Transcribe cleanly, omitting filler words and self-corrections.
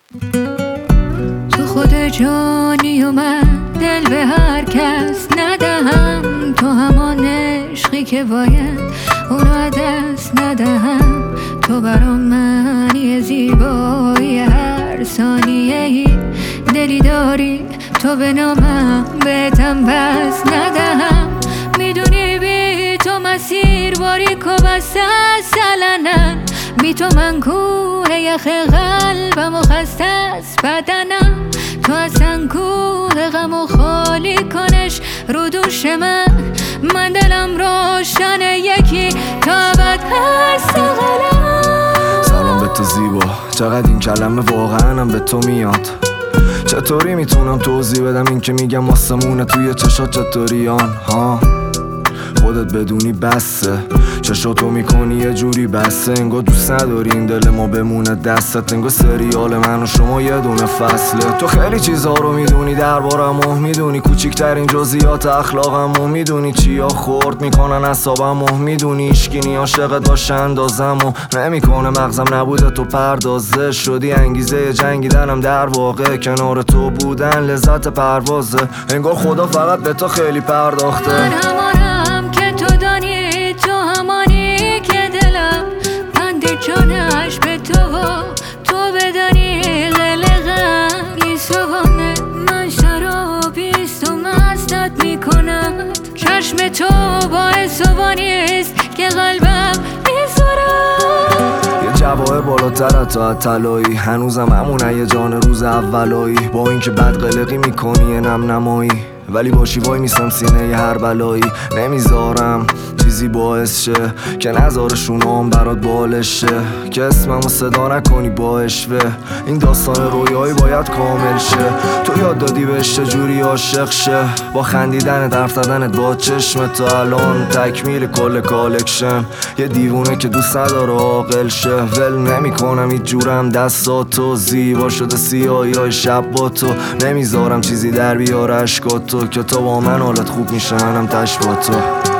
تو خود جانی و من دل به هر کس ندهم، تو همان عشقی که باید اونو دست ندهم. تو برام معنی زیبایی هر ثانیه ای، دلی داری تو به نامم بهتم پس ندهم. میدونی بی تو مسیر باریک و بسته است علنا، بی تو من کوه یخ قلبم و خسته است بدنم. تو اصلا کوه غم و خالی کنش رو دوش من دلم روشن یکی تا ابد هست قلم. سلام به تو زیبا، چقدر این کلمه واقعا هم به تو میاد. چطوری میتونم توضیح بدم این که میگم آسمونه توی چشات چطوریان ها؟ خودت بدونی بسه، چشاتو میکنی یه جوری بسه، انگار دوست نداری این دل ما بمونه دستت، انگار سریال من و شما یه دونه فصله. تو خیلی چیزها رو میدونی دربارمو، میدونی کوچیکترین جزئیات اخلاقمو، میدونی چیا خورد میکنن اعصابمو، میدونی اشکی عاشقت باشه اندازمو نمیکنه مغزم نبوده تو پردازه شدی انگیزه جنگیدنم، در واقع کنار تو بودن لذت پروازه، انگار خدا فقط به تو خیلی پرداخته. من همانم که تو دانی، تو همانی که دلم بند جانش به تو و تو بدانی قلقم. این صبحانه من شرابیست و مستت میکنم، چشم تو باعث صبحانیست که قلبم میسرم. یه جواهر بالاتر تا طلایی، هنوزم همونه یه جان روز اولایی، با اینکه بد قلقی میکنی یه نم نمایی، ولی باشی وای میسم سینه ی هر بلایی. نمیذارم چیزی باعث شه که نظار شونام برات بالش شه، که اسممو صدا نکنی با اشوه، این داستان رویایی باید کامل شه. تو یاد دادی بهش چجوری عاشق شه، با خندیدنت حرف زدنت با چشم تا الان تکمیل کل کالکشن. یه دیوونه که دوست نداره عاقل شه، ول نمیکنم هیچ جورم دستاتو، زیبا شده سیاهی های شب با تو، نمیذارم چیزی در بیاره اشکاتو، که تو با من حالت خوب میشه منم تش با تو.